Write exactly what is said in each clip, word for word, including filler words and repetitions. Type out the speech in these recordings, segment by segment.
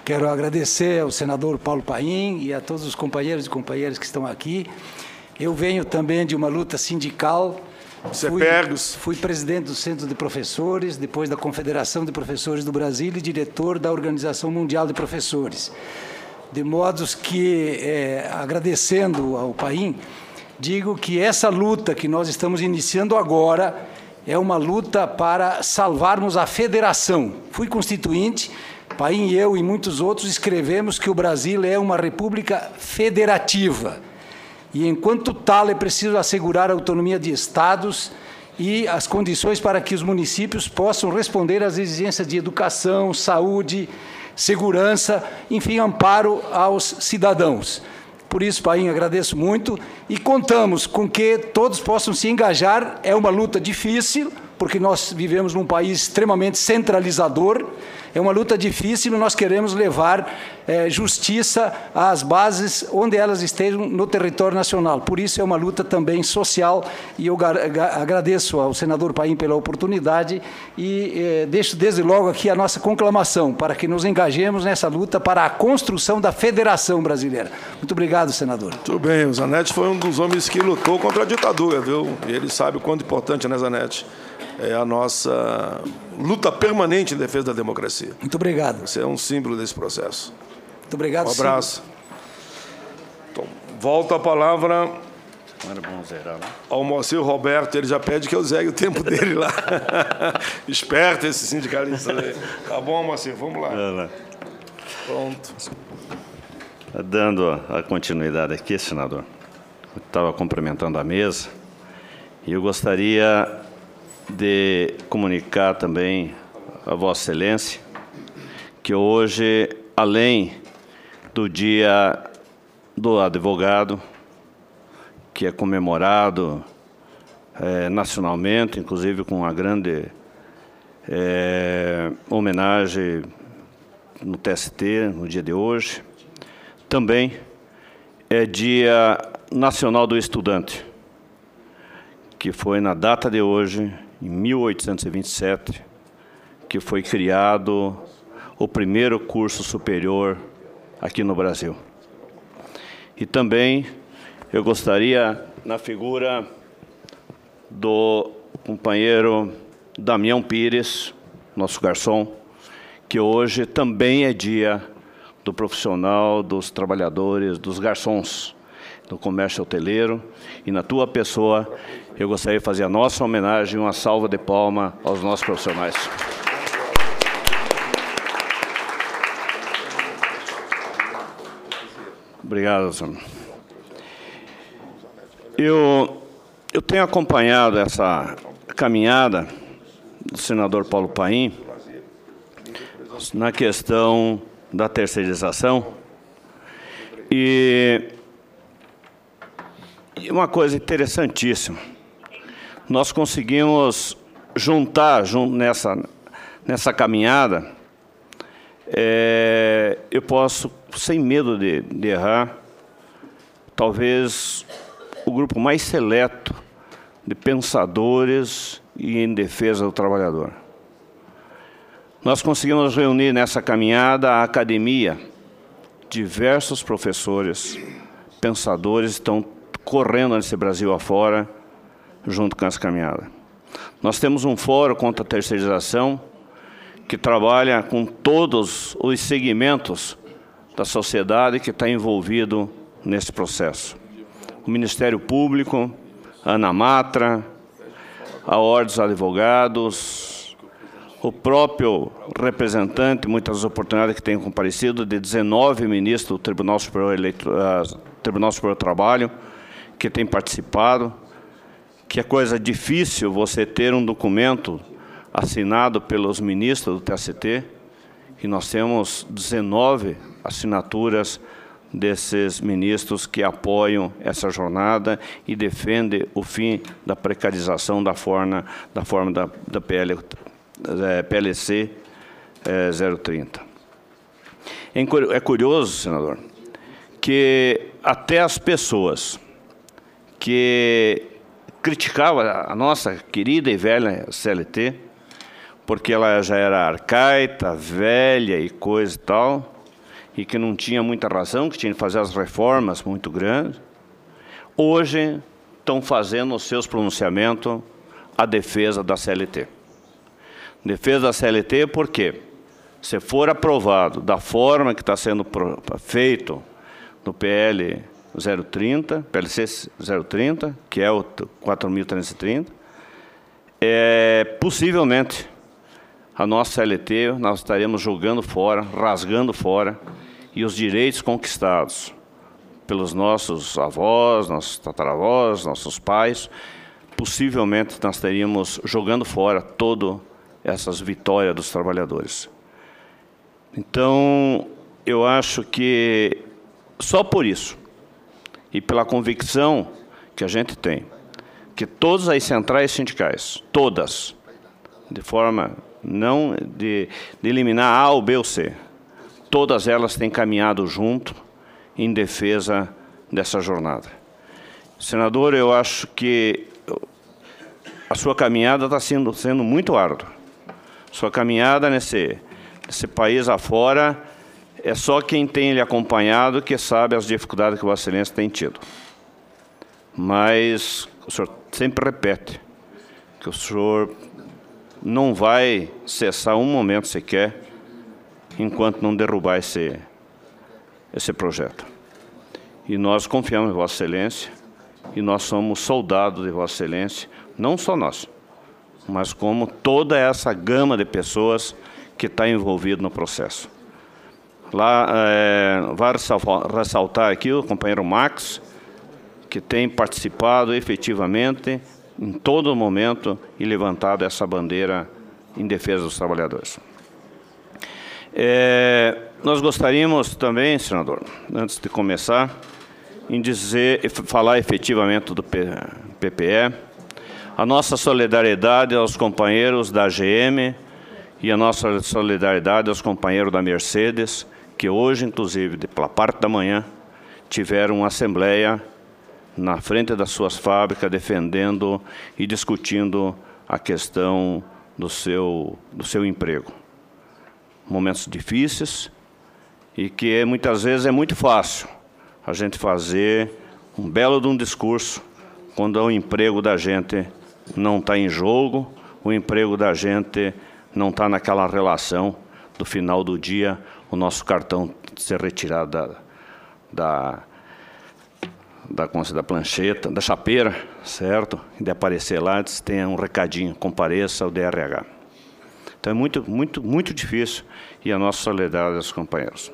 Quero agradecer ao senador Paulo Paim e a todos os companheiros e companheiras que estão aqui. Eu venho também de uma luta sindical. Fui, fui presidente do Centro de Professores, depois da Confederação de Professores do Brasil e diretor da Organização Mundial de Professores. De modos que, é, agradecendo ao Paim, digo que essa luta que nós estamos iniciando agora é uma luta para salvarmos a federação. Fui constituinte, Paim e eu e muitos outros escrevemos que o Brasil é uma república federativa. E, enquanto tal, é preciso assegurar a autonomia de estados e as condições para que os municípios possam responder às exigências de educação, saúde, segurança, enfim, amparo aos cidadãos. Por isso, Paim, agradeço muito e contamos com que todos possam se engajar. É uma luta difícil, porque nós vivemos num país extremamente centralizador. É uma luta difícil e nós queremos levar é, justiça às bases onde elas estejam no território nacional. Por isso é uma luta também social e eu agradeço ao senador Paim pela oportunidade e é, deixo desde logo aqui a nossa conclamação para que nos engajemos nessa luta para a construção da Federação Brasileira. Muito obrigado, senador. Muito bem, o Zanetti foi um dos homens que lutou contra a ditadura, viu? E ele sabe o quanto importante, né, Zanetti? É a nossa luta permanente em defesa da democracia. Muito obrigado. Você é um símbolo desse processo. Muito obrigado. Um abraço. Então, volta a palavra ao Moacir Roberto. Ele já pede que eu zegue o tempo dele lá. Esperto esse sindicalista aí. Tá bom, Moacir, vamos lá. Pronto. Dando a continuidade aqui, senador, eu estava cumprimentando a mesa e eu gostaria de comunicar também a Vossa Excelência que hoje, além do Dia do Advogado, que é comemorado é, nacionalmente, inclusive com uma grande é, homenagem no T S T, no dia de hoje, também é Dia Nacional do Estudante, que foi na data de hoje, em mil oitocentos e vinte e sete, que foi criado o primeiro curso superior aqui no Brasil. E também eu gostaria, na figura do companheiro Damião Pires, nosso garçom, que hoje também é dia do profissional, dos trabalhadores, dos garçons, do comércio hoteleiro, e na tua pessoa eu gostaria de fazer a nossa homenagem, uma salva de palmas aos nossos profissionais. Obrigado, senhor. Eu, eu tenho acompanhado essa caminhada do senador Paulo Paim na questão da terceirização e E uma coisa interessantíssima, nós conseguimos juntar jun, nessa, nessa caminhada, é, eu posso, sem medo de, de errar, talvez o grupo mais seleto de pensadores e em defesa do trabalhador. Nós conseguimos reunir nessa caminhada a academia, diversos professores, pensadores estão correndo nesse Brasil afora, junto com essa caminhada. Nós temos um fórum contra a terceirização que trabalha com todos os segmentos da sociedade que está envolvido nesse processo. O Ministério Público, a ANAMATRA, a Ordem dos Advogados, o próprio representante, muitas oportunidades que tem comparecido, de dezenove ministros do Tribunal Superior, Eleito, uh, Tribunal Superior do Trabalho, que tem participado, que é coisa difícil você ter um documento assinado pelos ministros do T S T, e nós temos dezenove assinaturas desses ministros que apoiam essa jornada e defendem o fim da precarização da forma da, forma da, da P L, é, P L C é, zero trinta. É curioso, senador, que até as pessoas que criticavam a nossa querida e velha C L T, porque ela já era arcaica, velha e coisa e tal, e que não tinha muita razão, que tinha que fazer as reformas muito grandes, hoje estão fazendo os seus pronunciamentos a defesa da C L T. Defesa da C L T porque, se for aprovado da forma que está sendo feito no P L zero trinta, P L C zero trinta, que é o quatro mil trezentos e trinta, é, possivelmente a nossa C L T nós estaremos jogando fora, rasgando fora, e os direitos conquistados pelos nossos avós, nossos tataravós, nossos pais, possivelmente nós estaríamos jogando fora todas essas vitórias dos trabalhadores. Então, eu acho que só por isso, e pela convicção que a gente tem, que todas as centrais sindicais, todas, de forma não de, de eliminar A ou B ou C, todas elas têm caminhado junto em defesa dessa jornada. Senador, eu acho que a sua caminhada está sendo, sendo muito árdua. Sua caminhada nesse, nesse país afora, é só quem tem lhe acompanhado que sabe as dificuldades que Vossa Excelência tem tido. Mas o senhor sempre repete que o senhor não vai cessar um momento sequer enquanto não derrubar esse, esse projeto. E nós confiamos em Vossa Excelência e nós somos soldados de Vossa Excelência, não só nós, mas como toda essa gama de pessoas que está envolvida no processo. Lá, é, vai ressaltar aqui o companheiro Max, que tem participado efetivamente em todo momento e levantado essa bandeira em defesa dos trabalhadores. É, nós gostaríamos também, senador, antes de começar, em dizer, falar efetivamente do P P E, a nossa solidariedade aos companheiros da G M e a nossa solidariedade aos companheiros da Mercedes, que hoje, inclusive, pela parte da manhã, tiveram uma assembleia na frente das suas fábricas, defendendo e discutindo a questão do seu, do seu emprego. Momentos difíceis e que muitas vezes é muito fácil a gente fazer um belo de um discurso quando o emprego da gente não está em jogo, o emprego da gente não está naquela relação do final do dia, o nosso cartão ser retirado da, da, da, como se, da plancheta, da chapeira, certo? De aparecer lá, tem um recadinho, compareça ao D R H. Então é muito, muito, muito difícil e a nossa solidariedade aos companheiros.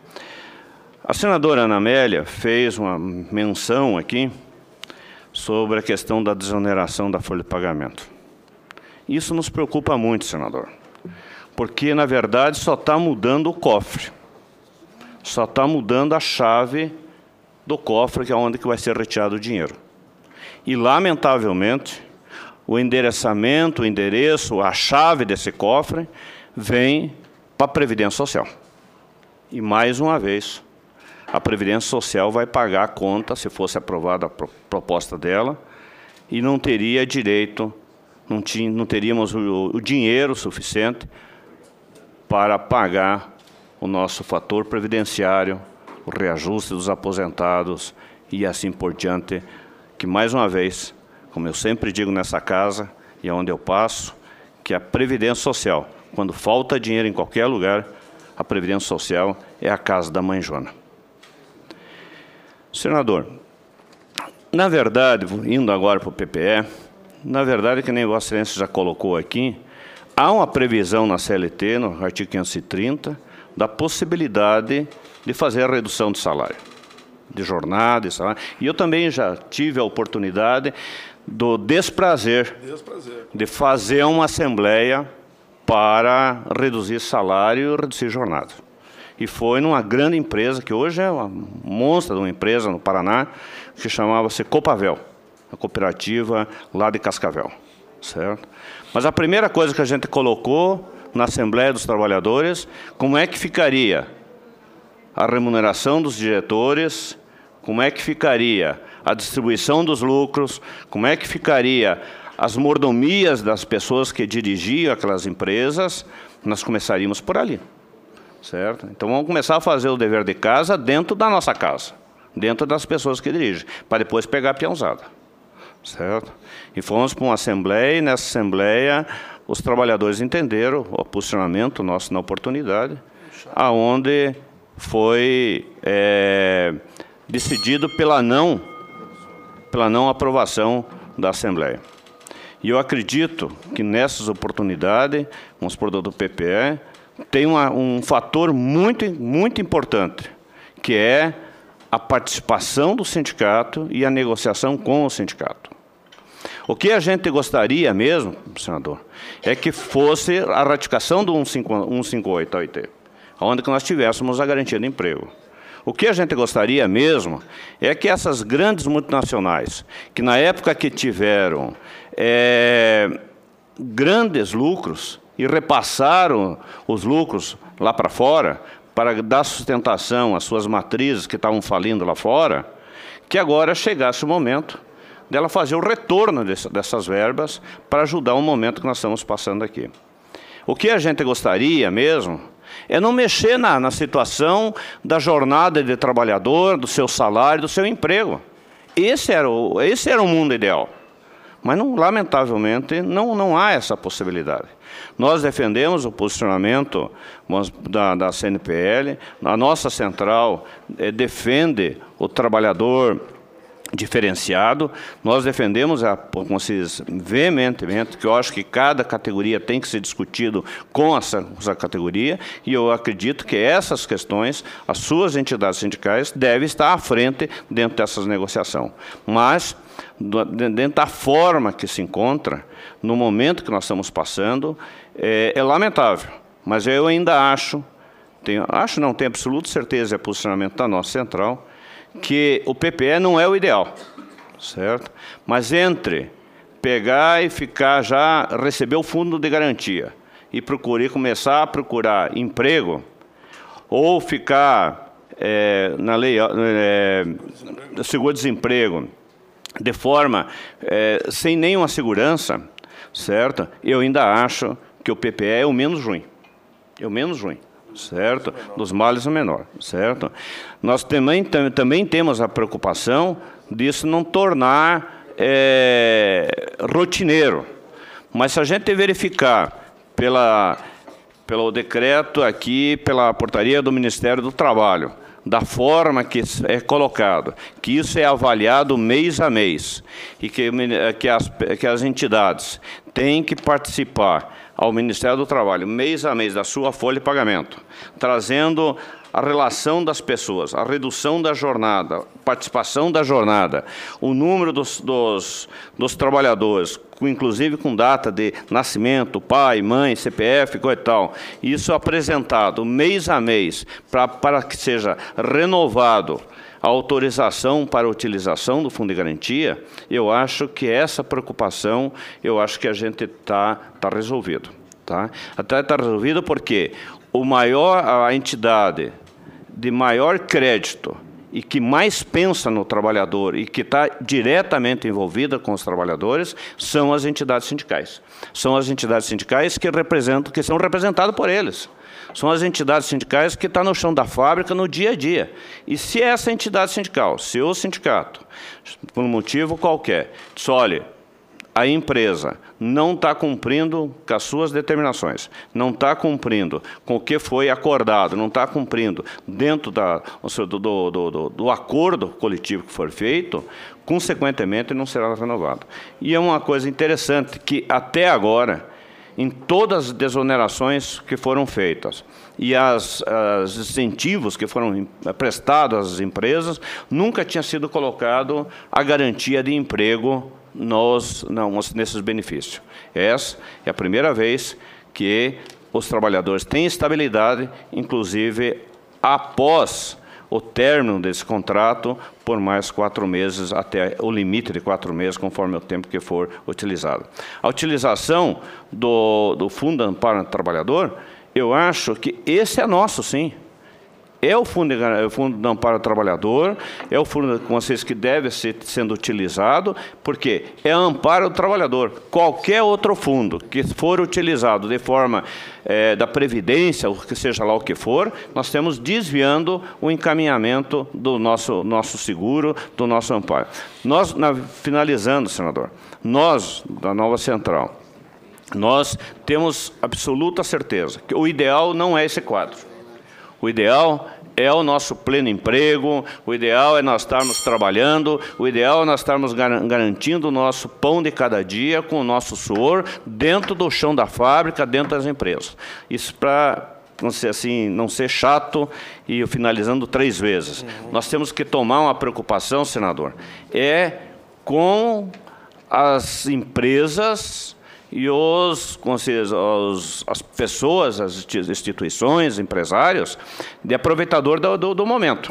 A senadora Ana Amélia fez uma menção aqui sobre a questão da desoneração da folha de pagamento. Isso nos preocupa muito, senador, porque, na verdade, só está mudando o cofre, só está mudando a chave do cofre, que é onde que vai ser retirado o dinheiro. E, lamentavelmente, o endereçamento, o endereço, a chave desse cofre vem para a Previdência Social. E, mais uma vez, a Previdência Social vai pagar a conta, se fosse aprovada a proposta dela, e não teria direito, não, tinha, não teríamos o, o dinheiro suficiente para pagar o nosso fator previdenciário, o reajuste dos aposentados e assim por diante, que, mais uma vez, como eu sempre digo nessa casa e onde eu passo, que a Previdência Social, quando falta dinheiro em qualquer lugar, a Previdência Social é a casa da mãe Joana. Senador, na verdade, indo agora para o P P E, na verdade, que nem Vossa Excelência já colocou aqui, há uma previsão na C L T, no artigo quinhentos e trinta, da possibilidade de fazer a redução de salário, de jornada, de salário. E eu também já tive a oportunidade do desprazer, desprazer. de fazer uma assembleia para reduzir salário e reduzir jornada. E foi numa grande empresa, que hoje é uma monstra de uma empresa no Paraná, que chamava-se Copavel, a cooperativa lá de Cascavel, certo? Mas a primeira coisa que a gente colocou na Assembleia dos Trabalhadores, como é que ficaria a remuneração dos diretores, como é que ficaria a distribuição dos lucros, como é que ficaria as mordomias das pessoas que dirigiam aquelas empresas, nós começaríamos por ali. certo? Então vamos começar a fazer o dever de casa dentro da nossa casa, dentro das pessoas que dirigem, para depois pegar a peãozada, certo? E fomos para uma assembleia, e nessa assembleia os trabalhadores entenderam o posicionamento nosso na oportunidade, aonde foi é, decidido pela não, pela não aprovação da Assembleia. E eu acredito que nessas oportunidades, vamos por do P P E, tem uma, um fator muito, muito importante, que é a participação do sindicato e a negociação com o sindicato. O que a gente gostaria mesmo, senador, é que fosse a ratificação do cento e cinquenta e oito A O I T, onde que nós tivéssemos a garantia de emprego. O que a gente gostaria mesmo é que essas grandes multinacionais, que na época que tiveram é, grandes lucros e repassaram os lucros lá para fora, para dar sustentação às suas matrizes que estavam falindo lá fora, que agora chegasse o momento dela fazer o retorno dessas verbas para ajudar o momento que nós estamos passando aqui. O que a gente gostaria mesmo é não mexer na, na situação da jornada de trabalhador, do seu salário, do seu emprego. Esse era o, esse era o mundo ideal. Mas, não, lamentavelmente, não, não há essa possibilidade. Nós defendemos o posicionamento da, da C N P L, a nossa central eh, defende o trabalhador diferenciado. Nós defendemos, a, como se diz, veementemente, que eu acho que cada categoria tem que ser discutido com essa, essa categoria, e eu acredito que essas questões, as suas entidades sindicais, devem estar à frente dentro dessas negociações. Mas, dentro da forma que se encontra, no momento que nós estamos passando, é, é lamentável. Mas eu ainda acho, tenho, acho não, tenho absoluta certeza, é posicionamento da nossa central, que o P P E não é o ideal, certo? Mas entre pegar e ficar já, receber o fundo de garantia e procurar, começar a procurar emprego, ou ficar é, na lei é, do seguro-desemprego, de forma é, sem nenhuma segurança, certo? Eu ainda acho que o P P E é o menos ruim, é o menos ruim. Certo? Dos males o menor, certo? Nós também, também temos a preocupação disso não tornar é, rotineiro. Mas se a gente verificar pela, pelo decreto aqui, pela portaria do Ministério do Trabalho, da forma que é colocado, que isso é avaliado mês a mês, e que, que, as, que as entidades têm que participar ao Ministério do Trabalho, mês a mês, da sua folha de pagamento, trazendo a relação das pessoas, a redução da jornada, participação da jornada, o número dos, dos, dos trabalhadores, inclusive com data de nascimento, pai, mãe, C P F, coisa e tal. Isso apresentado mês a mês, pra, para que seja renovado a autorização para a utilização do Fundo de Garantia, eu acho que essa preocupação, eu acho que a gente está tá resolvido. Tá? Até está resolvido porque o maior, a entidade de maior crédito e que mais pensa no trabalhador e que está diretamente envolvida com os trabalhadores são as entidades sindicais. São as entidades sindicais que representam, que são representadas por eles. São as entidades sindicais que estão no chão da fábrica no dia a dia. E se essa entidade sindical, se o sindicato, por um motivo qualquer, diz, olha, a empresa não está cumprindo com as suas determinações, não está cumprindo com o que foi acordado, não está cumprindo dentro da, do, do, do, do acordo coletivo que for feito, consequentemente não será renovado. E é uma coisa interessante que até agora, em todas as desonerações que foram feitas e as, as incentivos que foram prestados às empresas, nunca tinha sido colocado a garantia de emprego nos, não, nesses benefícios. Essa é a primeira vez que os trabalhadores têm estabilidade, inclusive após o término desse contrato, por mais quatro meses, até o limite de quatro meses, conforme o tempo que for utilizado. A utilização do, do Fundo Amparo ao Trabalhador, eu acho que esse é nosso, sim. é o fundo, de, o fundo de amparo ao trabalhador, é o fundo com vocês que deve ser sendo utilizado, porque é amparo ao trabalhador. Qualquer outro fundo que for utilizado de forma é, da Previdência, ou que seja lá o que for, nós temos desviando o encaminhamento do nosso, nosso seguro, do nosso amparo. Nós, na, finalizando, senador, nós, da Nova Central, nós temos absoluta certeza que o ideal não é esse quadro. O ideal é o nosso pleno emprego, o ideal é nós estarmos trabalhando, o ideal é nós estarmos garantindo o nosso pão de cada dia com o nosso suor dentro do chão da fábrica, dentro das empresas. Isso para não ser assim, não ser chato e finalizando três vezes. Uhum. Nós temos que tomar uma preocupação, senador, é com as empresas e os, os, as pessoas, as instituições, empresários, de aproveitador do, do, do momento.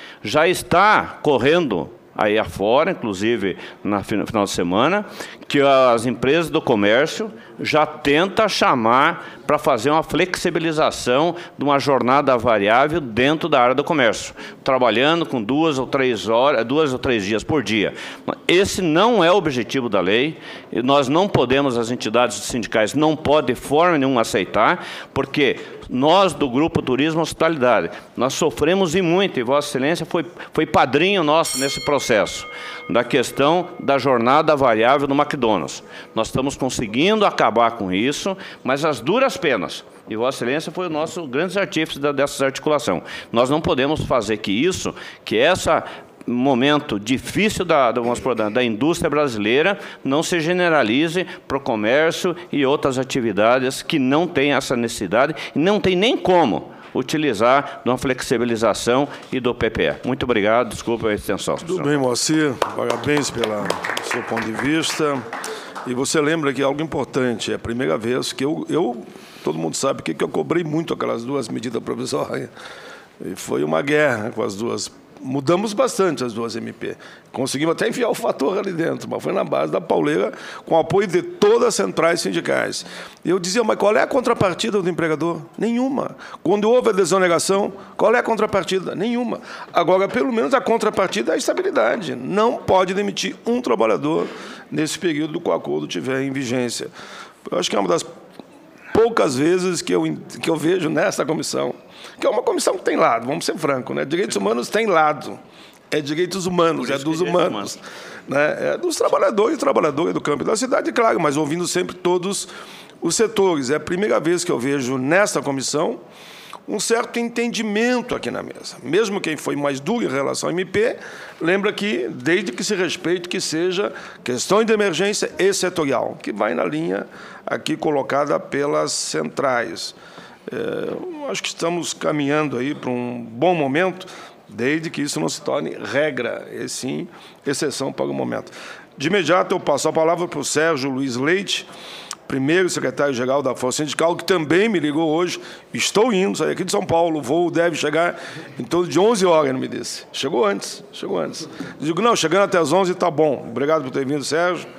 Já está correndo aí afora, inclusive no final de semana, que as empresas do comércio já tentam chamar para fazer uma flexibilização de uma jornada variável dentro da área do comércio, trabalhando com duas ou três horas, duas ou três dias por dia. Esse não é o objetivo da lei, e nós não podemos, as entidades sindicais não podem de forma nenhuma aceitar, porque nós, do Grupo Turismo Hospitalidade, nós sofremos e muito, e Vossa Excelência foi, foi padrinho nosso nesse processo, da questão da jornada variável do McDonald's. Nós estamos conseguindo acabar com isso, mas as duras penas, e Vossa Excelência foi o nosso grande artífice dessa articulação. Nós não podemos fazer que isso, que essa momento difícil da, da, da indústria brasileira não se generalize para o comércio e outras atividades que não têm essa necessidade e não tem nem como utilizar de uma flexibilização e do P P E. Muito obrigado, desculpa a extensão. Tudo bem, Moacir, parabéns pelo seu ponto de vista. E você lembra que algo importante, é a primeira vez que eu, eu todo mundo sabe que eu cobrei muito aquelas duas medidas provisórias. E foi uma guerra com as duas. Mudamos bastante as duas M P. Conseguimos até enfiar o fator ali dentro, mas foi na base da pauleira, com o apoio de todas as centrais sindicais. E eu dizia, mas qual é a contrapartida do empregador? Nenhuma. Quando houve a desoneração, qual é a contrapartida? Nenhuma. Agora, pelo menos, a contrapartida é a estabilidade. Não pode demitir um trabalhador nesse período que o acordo estiver em vigência. Eu acho que é uma das poucas vezes que eu, que eu vejo nessa comissão, que é uma comissão que tem lado, vamos ser francos, né? Direitos humanos tem lado, é direitos humanos, é dos humanos, né? É dos trabalhadores e trabalhadoras do campo e da cidade, claro, mas ouvindo sempre todos os setores. É a primeira vez que eu vejo nessa comissão um certo entendimento aqui na mesa. Mesmo quem foi mais duro em relação ao M P, lembra que, desde que se respeite que seja questão de emergência e setorial, que vai na linha aqui colocada pelas centrais. É, acho que estamos caminhando aí para um bom momento, desde que isso não se torne regra, e sim exceção para o momento. De imediato, eu passo a palavra para o Sérgio Luiz Leite, primeiro secretário-geral da Força Sindical, que também me ligou hoje. Estou indo, saí aqui de São Paulo, o voo deve chegar em torno de onze horas, ele me disse. Chegou antes, chegou antes. Digo, não, chegando até as onze, está bom. Obrigado por ter vindo, Sérgio.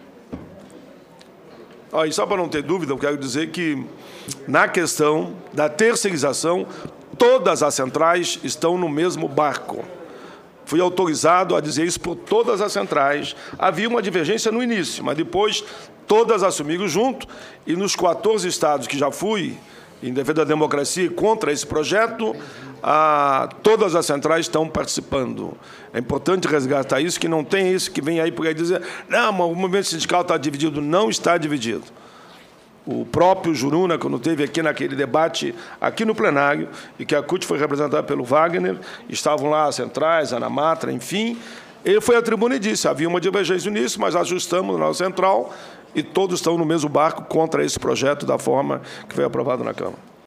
Ah, e só para não ter dúvida, eu quero dizer que, na questão da terceirização, todas as centrais estão no mesmo barco. Fui autorizado a dizer isso por todas as centrais. Havia uma divergência no início, mas depois todas assumiram junto, e nos quatorze estados que já fui, em defesa da democracia e contra esse projeto, a, todas as centrais estão participando. É importante resgatar isso, que não tem isso que vem aí por aí dizer, não, mas o movimento sindical está dividido. Não está dividido. O próprio Juruna, quando teve aqui naquele debate, aqui no plenário, e que a C U T foi representada pelo Wagner, estavam lá as centrais, a Anamatra, enfim, ele foi à tribuna e disse, havia uma divergência nisso, mas ajustamos na nossa central e todos estão no mesmo barco contra esse projeto da forma que foi aprovado na Câmara.